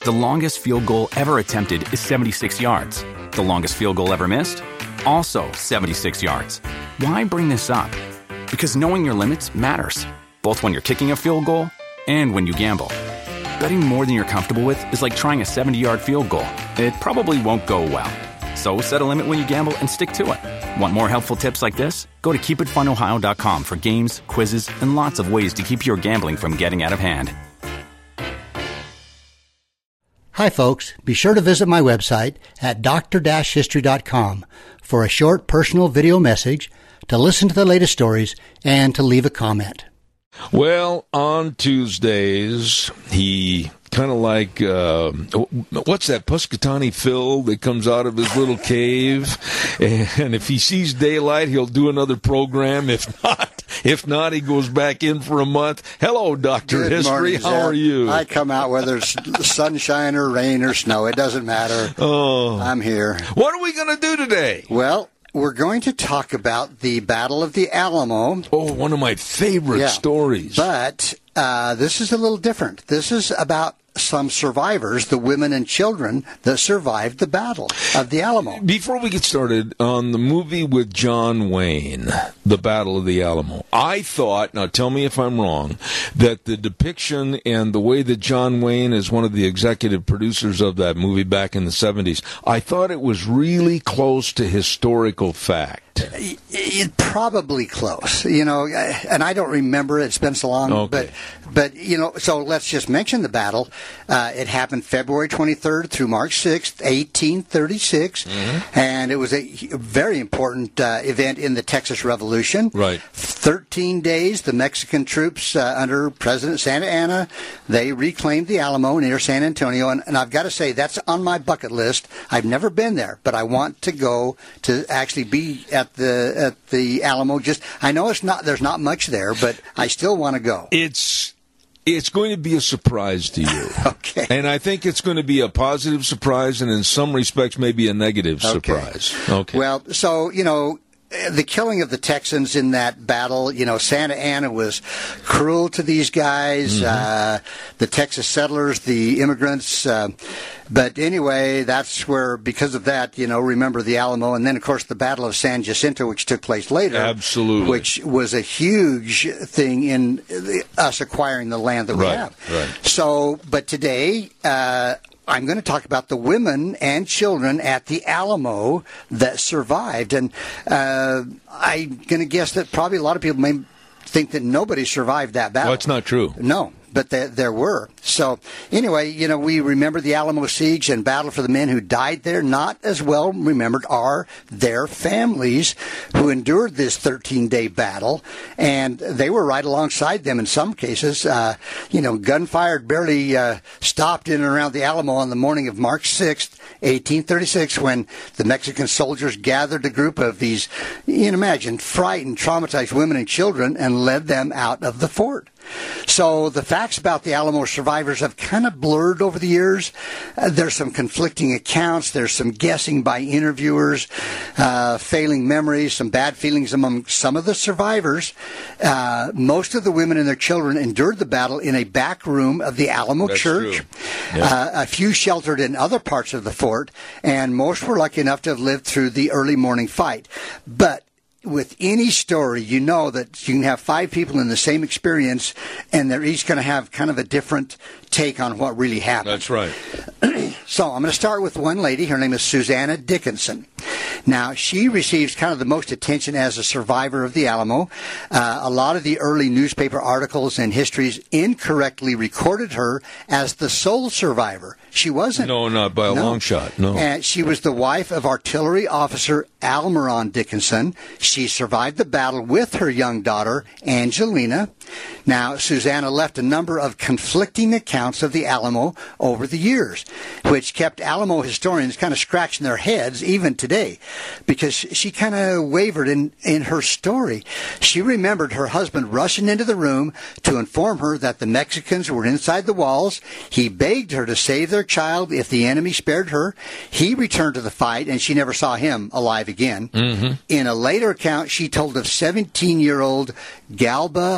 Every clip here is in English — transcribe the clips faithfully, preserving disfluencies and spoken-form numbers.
The longest field goal ever attempted is seventy-six yards. The longest field goal ever missed? Also seventy-six yards. Why bring this up? Because knowing your limits matters, both when you're kicking a field goal and when you gamble. Betting more than you're comfortable with is like trying a seventy-yard field goal. It probably won't go well. So set a limit when you gamble and stick to it. Want more helpful tips like this? Go to keep it fun ohio dot com for games, quizzes, and lots of ways to keep your gambling from getting out of hand. Hi, folks. Be sure to visit my website at d r dash history dot com for a short personal video message, to listen to the latest stories, and to leave a comment. Well, on Tuesdays, he kind of like, uh, what's that, Puscatani Phil that comes out of his little cave, and if he sees daylight, he'll do another program. If not, if not, he goes back in for a month. Hello, Doctor Good History. morning, How Zeb. are you? I come out whether it's sunshine or rain or snow. It doesn't matter. Oh, I'm here. What are we going to do today? Well, we're going to talk about the Battle of the Alamo. Oh, one of my favorite Yeah. stories. But uh, this is a little different. This is about some survivors, the women and children that survived the Battle of the Alamo. Before we get started on the movie with John Wayne, The Battle of the Alamo, I thought, now tell me if I'm wrong, that the depiction and the way that John Wayne is one of the executive producers of that movie back in the seventies, I thought it was really close to historical fact. It, it probably close, you know, and I don't remember. It's been so long, Okay. but but you know. So let's just mention the battle. Uh, it happened February twenty-third through March sixth, eighteen thirty-six, mm-hmm. and it was a very important uh, event in the Texas Revolution. Right. Thirteen days, the Mexican troops uh, under President Santa Anna, they reclaimed the Alamo near San Antonio, and, and I've got to say that's on my bucket list. I've never been there, but I want to go to actually be at the at the Alamo. Just I know it's not there's not much there, but I still want to go. It's it's going to be a surprise to you. Okay. And I think it's going to be a positive surprise, and in some respects maybe a negative Okay. surprise. Okay. Well, so, you know, the killing of the Texans in that battle, you know, Santa Anna was cruel to these guys, mm-hmm. uh, the Texas settlers, the immigrants. Uh, but anyway, that's where, because of that, you know, remember the Alamo. And then, of course, the Battle of San Jacinto, which took place later. Absolutely. Which was a huge thing in the, us acquiring the land that we Right, have. right. So, but today, uh, I'm going to talk about the women and children at the Alamo that survived. And uh, I'm going to guess that probably a lot of people may think that nobody survived that battle. Well, that's not true. No, but there, there were. So anyway, you know, we remember the Alamo siege and battle for the men who died there. Not as well remembered are their families who endured this thirteen-day battle, and they were right alongside them in some cases. Uh, you know, gunfire barely uh, stopped in and around the Alamo on the morning of March sixth, eighteen thirty-six, when the Mexican soldiers gathered a group of these, you can imagine, frightened, traumatized women and children and led them out of the fort. So the facts about the Alamo survivors have kind of blurred over the years. Uh, there's some conflicting accounts. There's some guessing by interviewers, uh, failing memories, some bad feelings among some of the survivors. Uh, most of the women and their children endured the battle in a back room of the Alamo That's Church. true. Yeah. Uh, a few sheltered in other parts of the fort, and most were lucky enough to have lived through the early morning fight. But with any story, you know that you can have five people in the same experience, and they're each going to have kind of a different take on what really happened. That's right. So I'm going to start with one lady. Her name is Susanna Dickinson. Now, she receives kind of the most attention as a survivor of the Alamo. Uh, a lot of the early newspaper articles and histories incorrectly recorded her as the sole survivor. She wasn't. No, not by a No. long shot, no. And she was the wife of artillery officer Almiron Dickinson. She survived the battle with her young daughter, Angelina. Now, Susanna left a number of conflicting accounts of the Alamo over the years, which kept Alamo historians kind of scratching their heads even today, because she kind of wavered in, in her story. She remembered her husband rushing into the room to inform her that the Mexicans were inside the walls. He begged her to save their child if the enemy spared her. He returned to the fight, and she never saw him alive again. Mm-hmm. In a later account, she told of seventeen-year-old Galba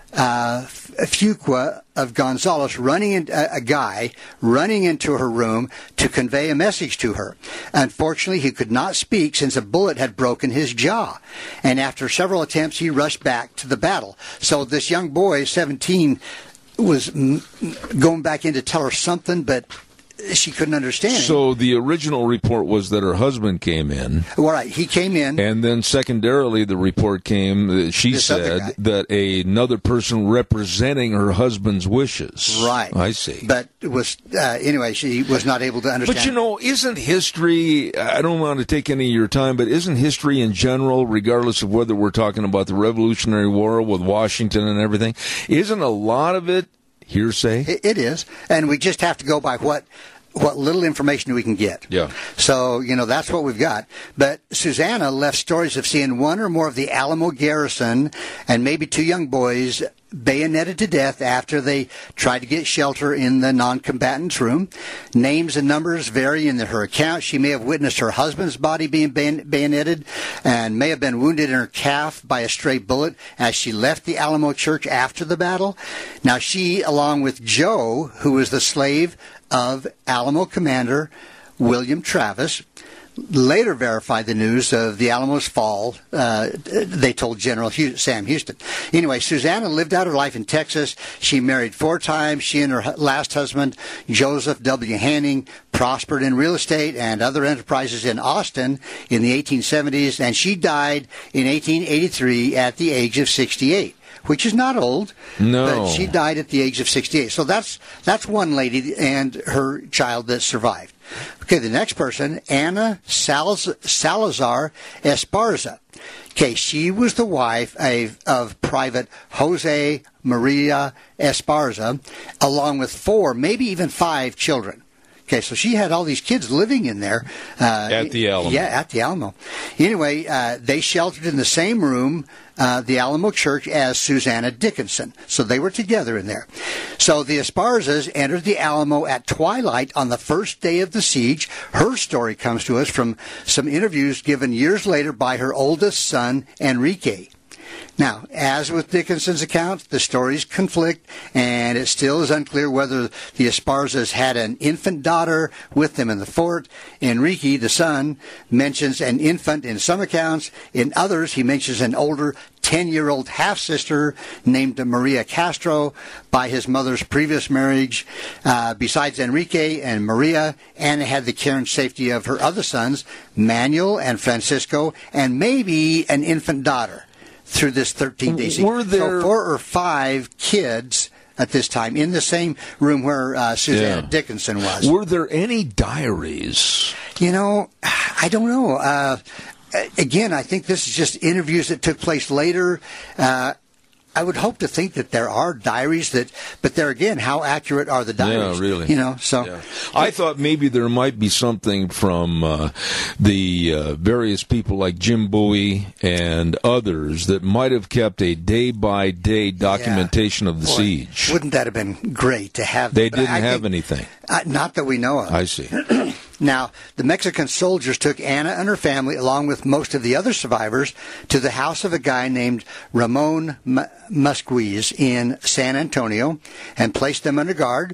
uh, Fuqua of Gonzales running in, uh, a guy running into her room to convey a message to her. Unfortunately, he could not speak since a bullet had broken his jaw. And after several attempts, he rushed back to the battle. So this young boy, seventeen, was m- going back in to tell her something, but she couldn't understand it. So the original report was that her husband came in. Well, right, he came in. And then secondarily, the report came that she This other guy. said that a, another person representing her husband's wishes. Right. I see. But it was, uh, anyway, she was not able to understand. But, you know, isn't history, I don't want to take any of your time, but isn't history in general, regardless of whether we're talking about the Revolutionary War with Washington and everything, isn't a lot of it hearsay? It, it is. And we just have to go by what what little information we can get. Yeah. So, you know, that's what we've got. But Susanna left stories of seeing one or more of the Alamo garrison and maybe two young boys bayoneted to death after they tried to get shelter in the non-combatants' room. Names and numbers vary in her account. She may have witnessed her husband's body being bayon- bayoneted and may have been wounded in her calf by a stray bullet as she left the Alamo church after the battle. Now, she, along with Joe, who was the slave of Alamo commander William Travis, later verified the news of the Alamo's fall. Uh, they told General Hugh, Sam Houston. Anyway, Susanna lived out her life in Texas. She married four times. She and her last husband, Joseph W. Hanning, prospered in real estate and other enterprises in Austin in the eighteen seventies, and she died in eighteen eighty-three at the age of sixty-eight. Which is not old, no. But she died at the age of sixty-eight. So that's that's one lady and her child that survived. Okay, the next person, Anna Salaz- Salazar Esparza. Okay, she was the wife of, of Private Jose Maria Esparza, along with four, maybe even five children. Okay, so she had all these kids living in there. Uh, at the Alamo. Yeah, at the Alamo. Anyway, uh, they sheltered in the same room, uh, the Alamo Church, as Susanna Dickinson. So they were together in there. So the Esparzas entered the Alamo at twilight on the first day of the siege. Her story comes to us from some interviews given years later by her oldest son, Enrique. Now, as with Dickinson's account, the stories conflict, and it still is unclear whether the Esparzas had an infant daughter with them in the fort. Enrique, the son, mentions an infant in some accounts. In others, he mentions an older ten-year-old half-sister named Maria Castro by his mother's previous marriage. Uh, besides Enrique and Maria, Anna had the care and safety of her other sons, Manuel and Francisco, and maybe an infant daughter through this thirteen days. Were there so four or five kids at this time in the same room where uh, Susanna Yeah. Dickinson was. Were there any diaries? You know, I don't know. Uh, again, I think this is just interviews that took place later. Uh, I would hope to think that there are diaries that, but there again, how accurate are the diaries? Yeah, really. You know, so Yeah. I thought maybe there might be something from uh, the uh, various people like Jim Bowie and others that might have kept a day-by-day documentation of the Boy, siege. Wouldn't that have been great to have? They but didn't I have think- anything. Uh, not that we know of. I see. Now, the Mexican soldiers took Anna and her family, along with most of the other survivors, to the house of a guy named Ramon M- Musquiz in San Antonio and placed them under guard.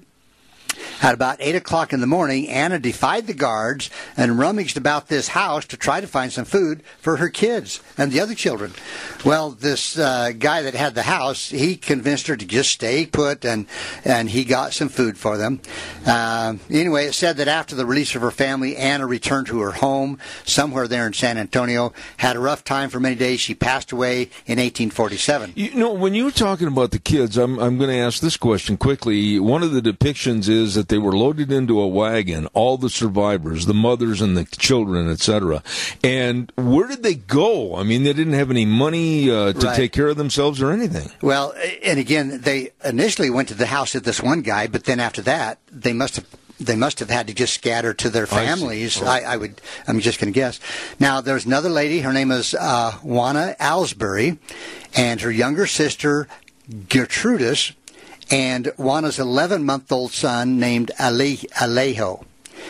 At about eight o'clock in the morning, Anna defied the guards and rummaged about this house to try to find some food for her kids and the other children. Well, this uh, guy that had the house, he convinced her to just stay put, and, and he got some food for them. Uh, anyway, it said that after the release of her family, Anna returned to her home somewhere there in San Antonio, had a rough time for many days. She passed away in eighteen forty-seven. You know, when you were talking about the kids, I'm I'm going to ask this question quickly. One of the depictions is that they were loaded into a wagon, all the survivors, the mothers and the children, et cetera. And where did they go? I mean, they didn't have any money uh, to Right. take care of themselves or anything. Well, and again, they initially went to the house of this one guy, but then after that, they must have they must have had to just scatter to their families. Oh. I, I would, I'm just going to guess. Now, there's another lady. Her name is uh, Juana Alsbury, and her younger sister Gertrudis, and Juana's eleven-month-old son named Ale- Alejo.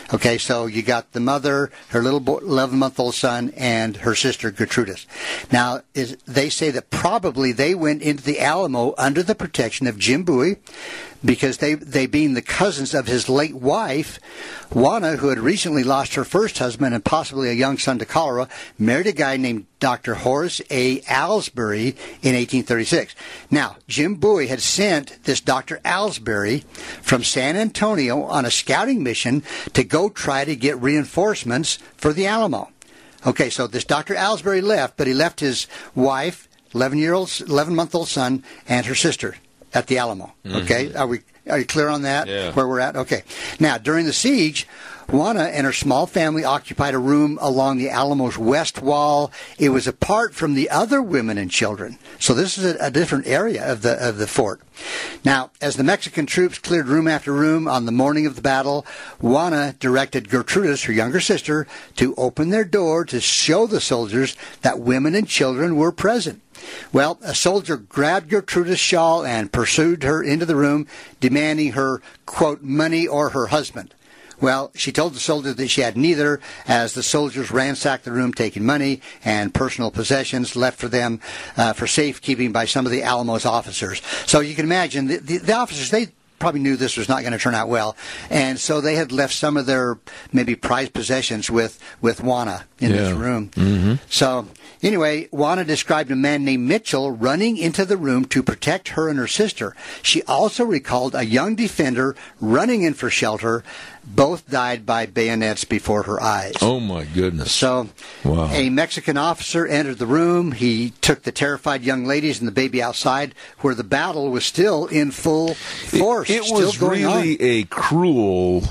Okay, so you got the mother, her little eleven-month-old son, and her sister Gertrudis. Now, is, they say that probably they went into the Alamo under the protection of Jim Bowie, because they, they being the cousins of his late wife, Juana, who had recently lost her first husband and possibly a young son to cholera, married a guy named Doctor Horace A. Alsbury in eighteen thirty-six. Now, Jim Bowie had sent this Doctor Alsbury from San Antonio on a scouting mission to go try to get reinforcements for the Alamo. Okay, so this Doctor Alsbury left, but he left his wife, eleven-year-old, eleven-month-old son, and her sister at the Alamo. Okay, mm-hmm. are we are you clear on that? Yeah. Where we're at? Okay. Now, during the siege, Juana and her small family occupied a room along the Alamo's west wall. It was apart from the other women and children. So this is a, a different area of the of the fort. Now, as the Mexican troops cleared room after room on the morning of the battle, Juana directed Gertrudis, her younger sister, to open their door to show the soldiers that women and children were present. Well, a soldier grabbed Gertrudis' shawl and pursued her into the room, demanding her, quote, money or her husband. Well, she told the soldier that she had neither, as the soldiers ransacked the room, taking money and personal possessions left for them uh, for safekeeping by some of the Alamo's officers. So you can imagine, the, the, the officers, they probably knew this was not going to turn out well, and so they had left some of their maybe prized possessions with, with Juana in yeah. this room. Mm-hmm. So anyway, Juana described a man named Mitchell running into the room to protect her and her sister. She also recalled a young defender running in for shelter. Both died by bayonets before her eyes. Oh, my goodness. So wow. A Mexican officer entered the room. He took the terrified young ladies and the baby outside, where the battle was still in full force. It, it still was going really on. a cruel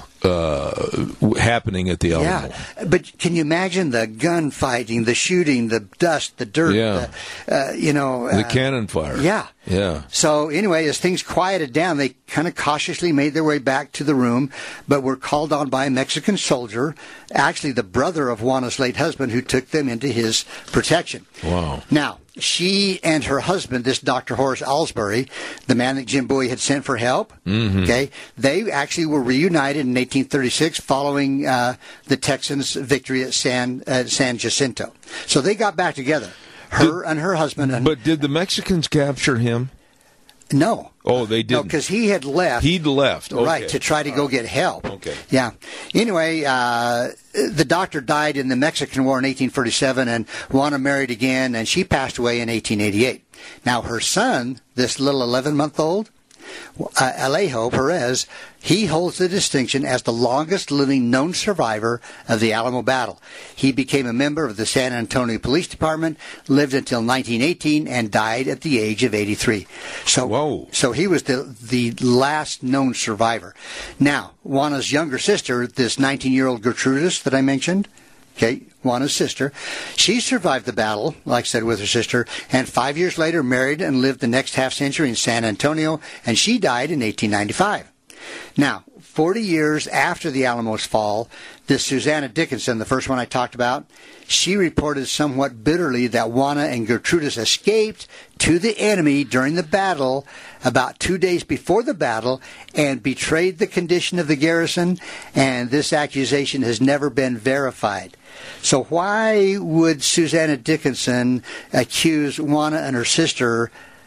uh, happening at the Alamo. Yeah, but can you imagine the gunfighting, the shooting, the dust, the dirt, yeah. the, uh, you know. The uh, cannon fire. Yeah. Yeah. So anyway, as things quieted down, they kind of cautiously made their way back to the room, but were called on by a Mexican soldier, actually the brother of Juana's late husband, who took them into his protection. Wow. Now, she and her husband, this Doctor Horace Alsbury, the man that Jim Bowie had sent for help, mm-hmm. okay, they actually were reunited in eighteen thirty-six following uh, the Texans' victory at San uh, San Jacinto. So they got back together, her did, and her husband. And, but did the Mexicans capture him? No. Oh, they didn't. No, because he had left. He'd left. Okay. Right, to try to go get help. Okay. Yeah. Anyway, uh, the doctor died in the Mexican War in eighteen thirty-seven, and Juana married again, and she passed away in eighteen eighty-eight. Now, her son, this little eleven-month-old, uh, Alejo Perez, he holds the distinction as the longest living known survivor of the Alamo battle. He became a member of the San Antonio Police Department, lived until nineteen eighteen, and died at the age of eighty-three. So, Whoa. so he was the the last known survivor. Now, Juana's younger sister, this nineteen-year-old Gertrudis that I mentioned, okay, Juana's sister, she survived the battle, like I said, with her sister, and five years later married and lived the next half century in San Antonio, and she died in eighteen ninety-five. Now, forty years after the Alamo's fall, this Susanna Dickinson, the first one I talked about, she reported somewhat bitterly that Juana and Gertrudis escaped to the enemy during the battle about two days before the battle and betrayed the condition of the garrison, and this accusation has never been verified. So why would Susanna Dickinson accuse Juana and her sister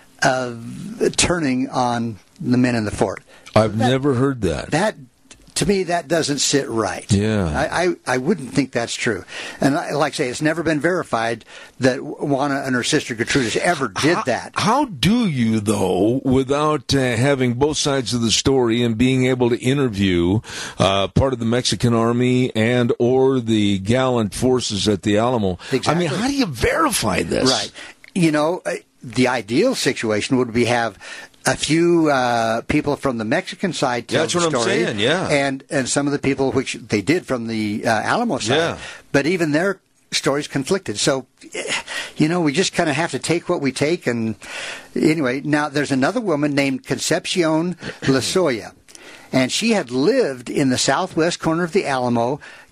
of turning on the men in the fort? I've that, never heard that. That, to me, that doesn't sit right. Yeah. I, I, I wouldn't think that's true. And I, like I say, it's never been verified that Juana and her sister Gertrudis ever did how, that. How do you, though, without uh, having both sides of the story and being able to interview uh, part of the Mexican army and or the gallant forces at the Alamo? Exactly. I mean, how do you verify this? Right. You know, the ideal situation would be have a few uh, people from the Mexican side tell That's the what story, I'm saying, yeah. and and some of the people which they did from the uh, Alamo side, yeah. but even their stories conflicted. So, you know, we just kind of have to take what we take. And anyway, now there's another woman named Concepcion Lozoya, and she had lived in the southwest corner of the Alamo,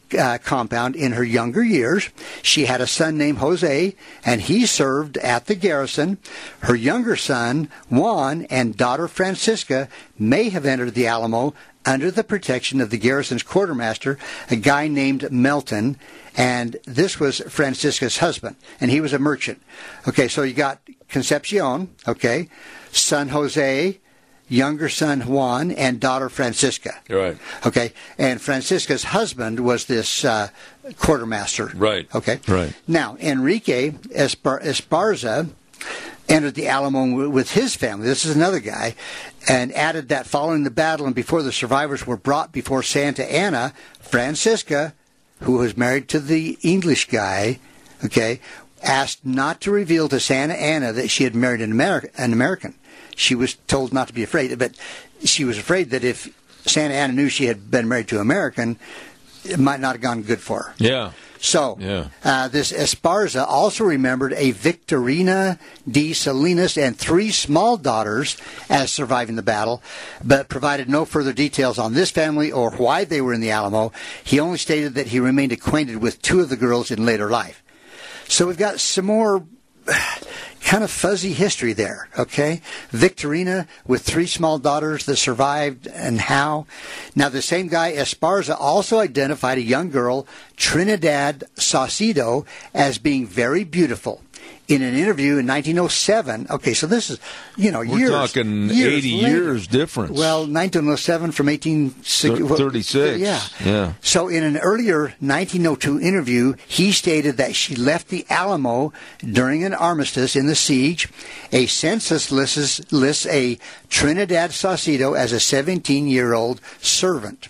uh, compound in her younger years. She had a son named Jose, and he served at the garrison. Her younger son, Juan, and daughter Francisca may have entered the Alamo under the protection of the garrison's quartermaster, a guy named Melton, and this was Francisca's husband, and he was a merchant. Okay, so you got Concepcion, okay, son Jose, younger son Juan, and daughter Francisca. Right. Okay, and Francisca's husband was this uh, quartermaster. Right. Okay. Right. Now, Enrique Espar- Esparza entered the Alamo with his family. This is another guy, and added that following the battle and before the survivors were brought before Santa Anna, Francisca, who was married to the English guy, okay, asked not to reveal to Santa Anna that she had married an, Ameri- an American. She was told not to be afraid, but she was afraid that if Santa Anna knew she had been married to an American, it might not have gone good for her. Yeah. So, yeah. uh, this Esparza also remembered a Victorina de Salinas and three small daughters as surviving the battle, but provided no further details on this family or why they were in the Alamo. He only stated that he remained acquainted with two of the girls in later life. So we've got some more kind of fuzzy history there, okay? Victorina with three small daughters that survived, and how. Now, the same guy, Esparza, also identified a young girl, Trinidad Saucedo, as being very beautiful. In an interview in nineteen oh seven, okay, so this is, you know, We're years. talking years eighty later. years difference. Well, nineteen oh seven from eighteen thirty-six. Yeah. Yeah. So in an earlier nineteen oh two interview, he stated that she left the Alamo during an armistice in the siege. A census lists, lists a Trinidad Saucedo as a seventeen-year-old servant.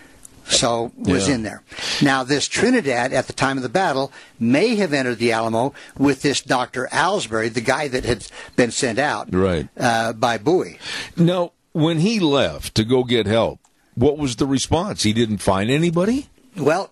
So was Yeah. in there. Now, this Trinidad, at the time of the battle, may have entered the Alamo with this Doctor Alsbury, the guy that had been sent out Right. uh, by Bowie. Now, when he left to go get help, what was the response? He didn't find anybody? Well,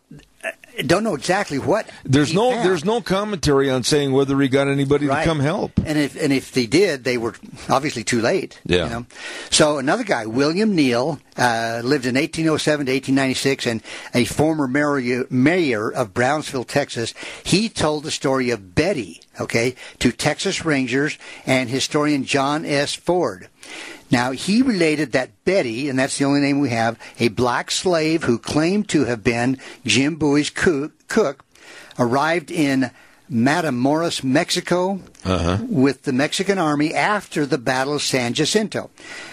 I don't know exactly what. There's he no found. there's no commentary on saying whether he got anybody Right. to come help. And if and if they did, they were obviously too late. Yeah. You know? So another guy, William Neal, uh, lived in eighteen oh seven to eighteen ninety-six, and a former mayor, mayor of Brownsville, Texas. He told the story of Betty, okay, to Texas Rangers and historian John S. Ford. Now, he related that Betty, and that's the only name we have, a black slave who claimed to have been Jim Bowie's cook, arrived in Matamoros, Mexico, uh-huh. with the Mexican army after the Battle of San Jacinto.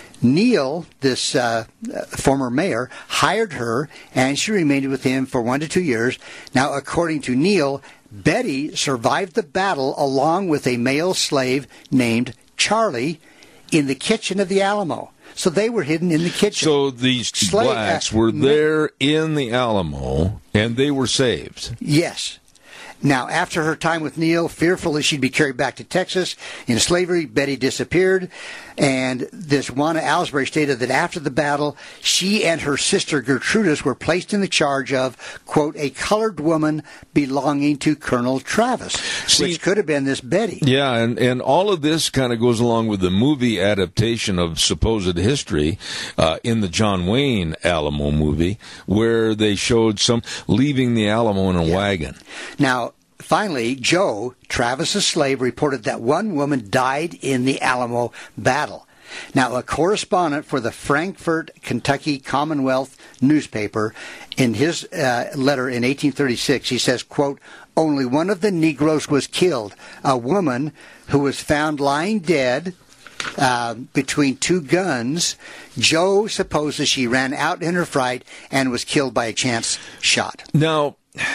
Neal, this uh, former mayor, hired her, and she remained with him for one to two years. Now, according to Neal, Betty survived the battle along with a male slave named Charlie in the kitchen of the Alamo. So they were hidden in the kitchen. So these Slave, blacks uh, were there in the Alamo, and they were saved. Yes. Now, after her time with Neal, fearful that she'd be carried back to Texas in slavery, Betty disappeared. And this Juana Alsbury stated that after the battle, she and her sister Gertrudis were placed in the charge of, quote, a colored woman belonging to Colonel Travis, See, which could have been this Betty. Yeah, and, and all of this kind of goes along with the movie adaptation of supposed history uh, in the John Wayne Alamo movie, where they showed some leaving the Alamo in a Yeah. wagon. Now, finally, Joe, Travis's slave, reported that one woman died in the Alamo battle. Now, a correspondent for the Frankfort, Kentucky Commonwealth newspaper, in his uh, letter in eighteen thirty-six, he says, quote, only one of the Negroes was killed, a woman who was found lying dead uh, between two guns. Joe supposes she ran out in her fright and was killed by a chance shot. Now,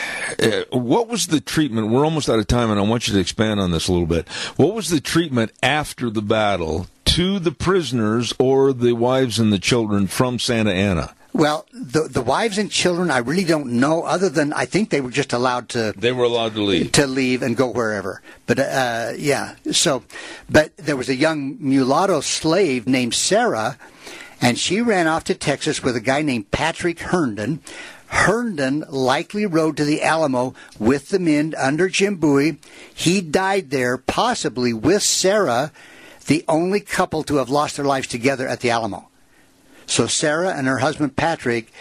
Uh, what was the treatment? We're almost out of time, and I want you to expand on this a little bit. What was the treatment after the battle to the prisoners or the wives and the children from Santa Anna? Well, the the wives and children, I really don't know, other than I think they were just allowed to They were allowed to leave. to leave and go wherever. But uh, yeah, so, but there was a young mulatto slave named Sarah, and she ran off to Texas with a guy named Patrick Herndon. Herndon likely rode to the Alamo with the men under Jim Bowie. He died there, possibly with Sarah, the only couple to have lost their lives together at the Alamo. So Sarah and her husband Patrick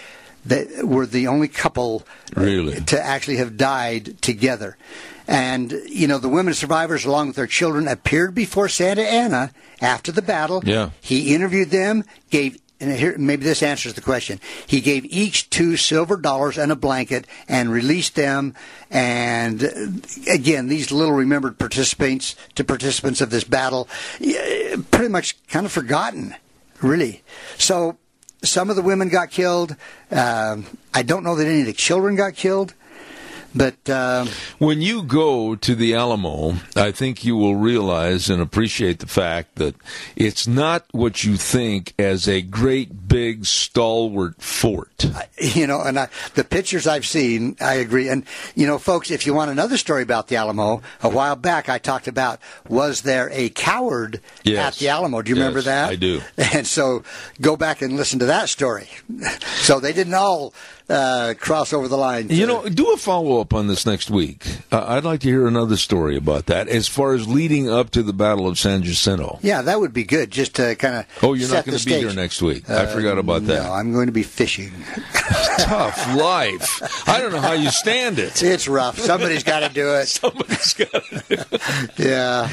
that were the only couple really? to actually have died together. And, you know, the women survivors, along with their children, appeared before Santa Anna after the battle. Yeah. He interviewed them, gave, and here, maybe this answers the question. He gave each two silver dollars and a blanket and released them. And, again, these little remembered participants to participants of this battle, pretty much kind of forgotten, really. So some of the women got killed. Um, I don't know that any of the children got killed. But um, when you go to the Alamo, I think you will realize and appreciate the fact that it's not what you think as a great, big, stalwart fort. You know, and I, the pictures I've seen, I agree. And, you know, folks, if you want another story about the Alamo, a while back I talked about, was there a coward yes. at the Alamo? Do you yes, remember that? I do. And so go back and listen to that story. So they didn't all uh, cross over the line. You know, do a follow-up on this next week. Uh, I'd like to hear another story about that as far as leading up to the Battle of San Jacinto. Yeah, that would be good, just to kind of Oh, you're set not going to be stage. here next week. Uh, I forgot about that. No, I'm going to be fishing. Tough life. I don't know how you stand it. It's rough. Somebody's got to do it. Somebody's got to do it. Yeah.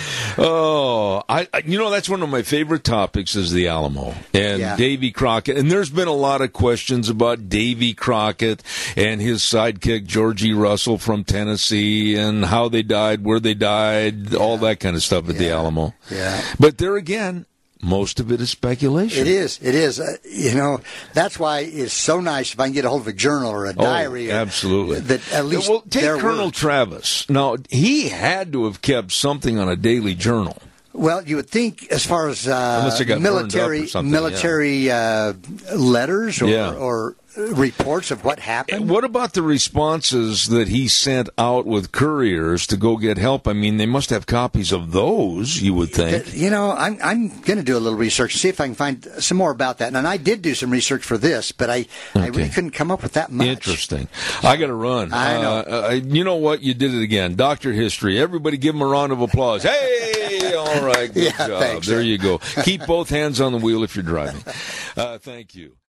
Oh, I, I, you know, that's one of my favorite topics is the Alamo and Yeah. Davy Crockett. And there's been a lot of questions about Davy Crockett and his sidekick, Georgie Russell from Tennessee, and how they died, where they died, all that kind of stuff at the Yeah. Alamo. Yeah. But there again, most of it is speculation. It is. It is. Uh, you know, that's why it's so nice if I can get a hold of a journal or a diary. Oh, absolutely. Or, that at least well, take there Colonel were. Travis. Now, he had to have kept something on a daily journal. Well, you would think, as far as uh, Unless it got burned up military or something, military uh, letters or, Yeah. or reports of what happened. What about the responses that he sent out with couriers to go get help? I mean, they must have copies of those, you would think. You know, I'm I'm going to do a little research, see if I can find some more about that. And I did do some research for this, but I, I Okay. really couldn't come up with that much. Interesting. I got to run. I know. Uh, uh, you know what? You did it again. Doctor History. Everybody give him a round of applause. Hey! All right. Good Yeah, job. thanks. There you go. Keep both hands on the wheel if you're driving. Uh, thank you.